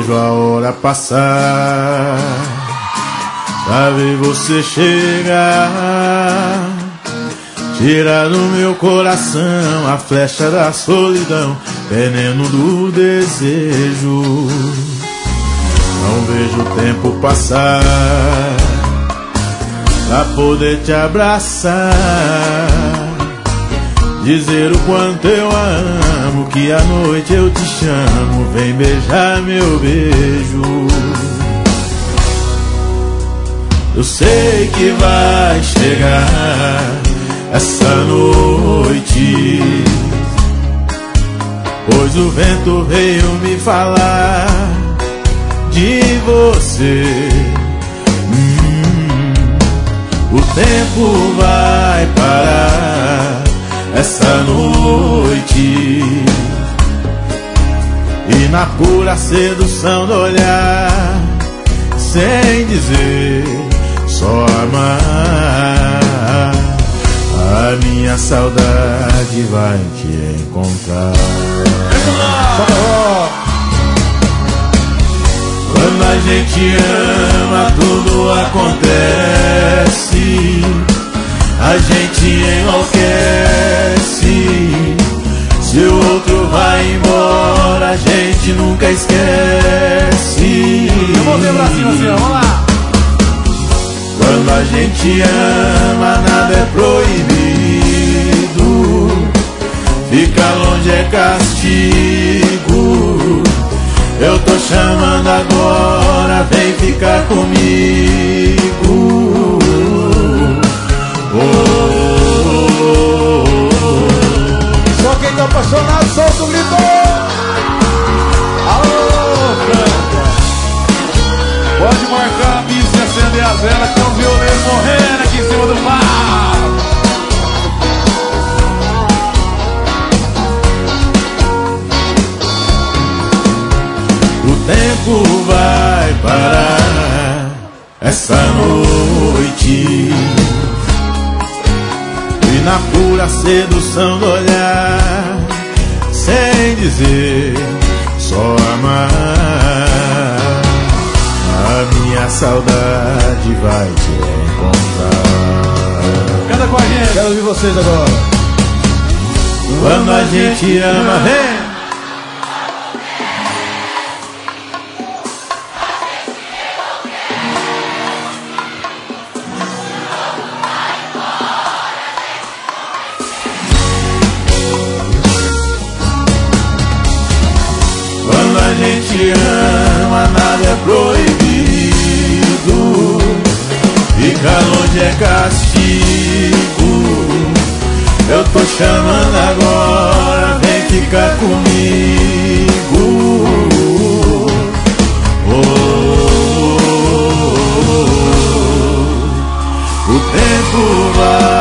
vejo a hora passar pra ver você chegar. Tira do meu coração a flecha da solidão, veneno do desejo. Não vejo o tempo passar pra poder te abraçar, dizer o quanto eu amo, que à noite eu te chamo, vem beijar meu beijo. Eu sei que vai chegar essa noite, pois o vento veio me falar de você. O tempo vai parar essa noite, e na pura sedução do olhar, sem dizer, só amar, a minha saudade vai te encontrar. Quando a gente ama, tudo acontece, a gente enlouquece. Se o outro vai embora, a gente nunca esquece. Eu vou ver pra cima assim, vamos lá. Quando a gente ama, nada é proibido, ficar longe é castigo. Eu tô chamando agora, vem ficar comigo. Só quem tá apaixonado, solta o grito. Alô, Franca, pode marcar a missa e acender as velas, que é um violeiro morrendo aqui em cima do mar. O tempo vai parar essa noite, e na pura sedução do olhar, sem dizer, só amar, a minha saudade vai te encontrar. Canta com a gente, quero ouvir vocês agora. Quando a gente ama, vem. Quando a gente ama, nada é proibido, ficar longe é castigo. Eu tô chamando agora, vem ficar comigo. O tempo vai